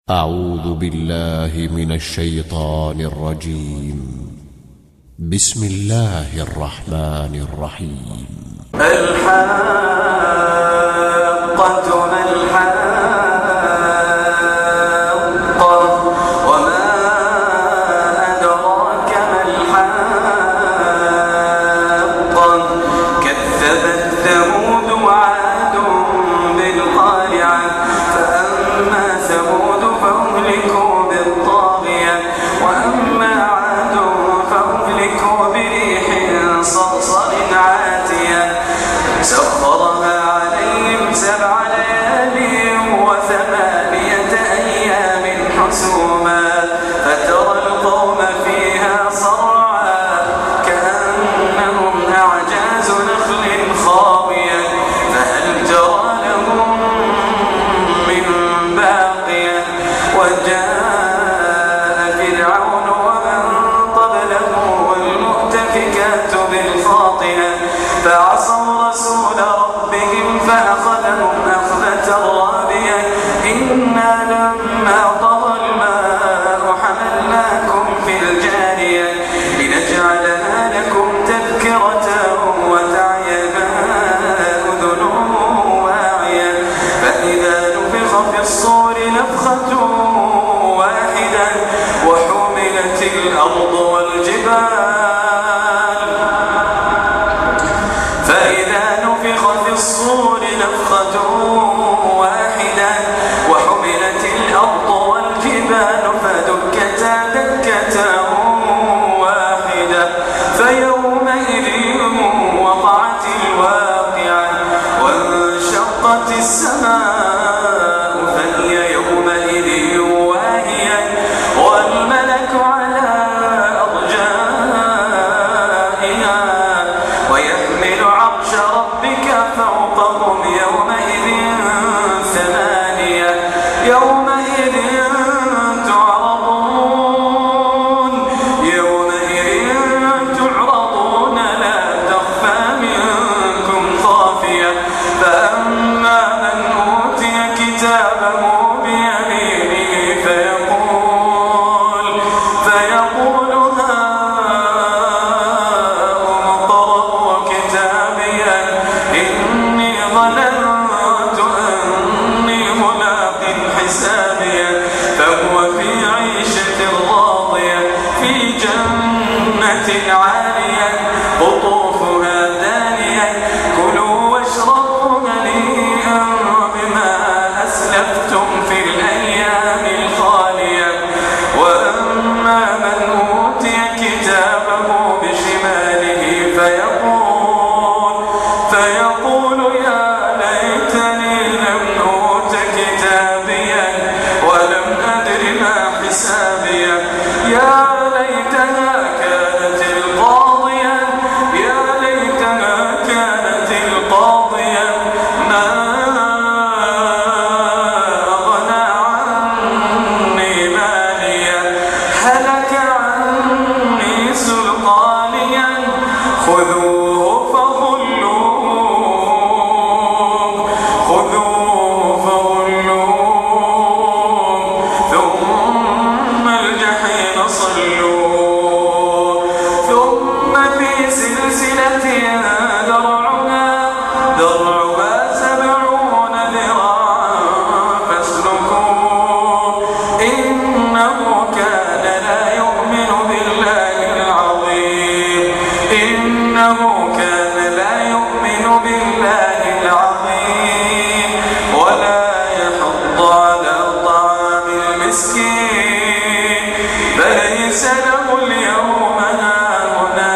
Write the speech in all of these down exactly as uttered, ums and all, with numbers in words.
أعوذ بالله من الشيطان الرجيم. بسم الله الرحمن الرحيم. الحاقة ما الحاقة وما أدراك ما الحاقة كذبت ثمود وعاد بالقارعة فأما ثمود فأهلكوا بالطاغية وأما عاد فأهلكوا بريح صرصر عاتية سخرها عليهم سبع ليال وثمانية أيام حسوما فترى القوم فيها صرعا كأنهم أعجاز نخل خاوية فهل ترى لهم من باقية وجاء فرعون ومن قبله والمؤتفكات بالخاطئة فعصوا رسول ربهم فأخذهم أخذة رابية إنا لما طغى الماء حملناكم في الجارية لنجعلها لكم تذكرة وتعيها أذن واعية فإذا نفخ في الصور نفخة واحدة وحملت الأرض والجبال فإذا نفخ في الصور نفخة واحدة وحملت الأرض والجبال فدكتا دكة واحدة فيومئذ وقعت الواقعة وانشقت السماء فهي يومئذ واهية والملك على أرجائها ويحمل عرش ربك فوقهم يومئذ ثمانية يومئذ تعرضون يومئذ تعرضون لا تخفى منكم خافية فأما من أوتي كتابه بيمينه فيقول فيقول هاؤم اقرءوا كتابيه إني ظننت أني ملاق حسابيه فهو في عيشة راضية في جنة عالية قطوفها دانية كلوا واشربوا هنيئا بما أسلفتم في الأيام الخالية وأما من أوتي كتابه بشماله فيقول فيقول يا ليتني لم أوت كتابيا ولم أدر ما حسابيا يا ليتها كانت القاضية يا ليتها كانت القاضية ما أغنى عني ماليا هلك عني سلطانيا خذوه فغلوه خذوه فغلوه ثم الجحيم صلوه ثم في سلسلة ذرعها ذرعها سبعون ذراعا فاسلكوه إنه كان لا يؤمن بالله العظيم إنه كان لا يؤمن بالله العظيم ولا يحض على طعام المسكين فليس له اليوم هاهنا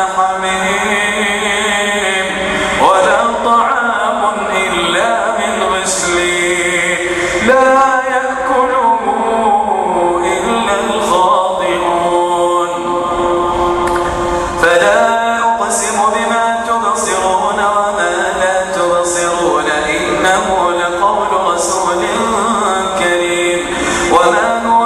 حميم ولا طعام إلا من غسلين لا يأكله إلا الخاطئون فلا أقسم بما تبصرون وما لا تبصرون إنه لقول رسول كريم وما هو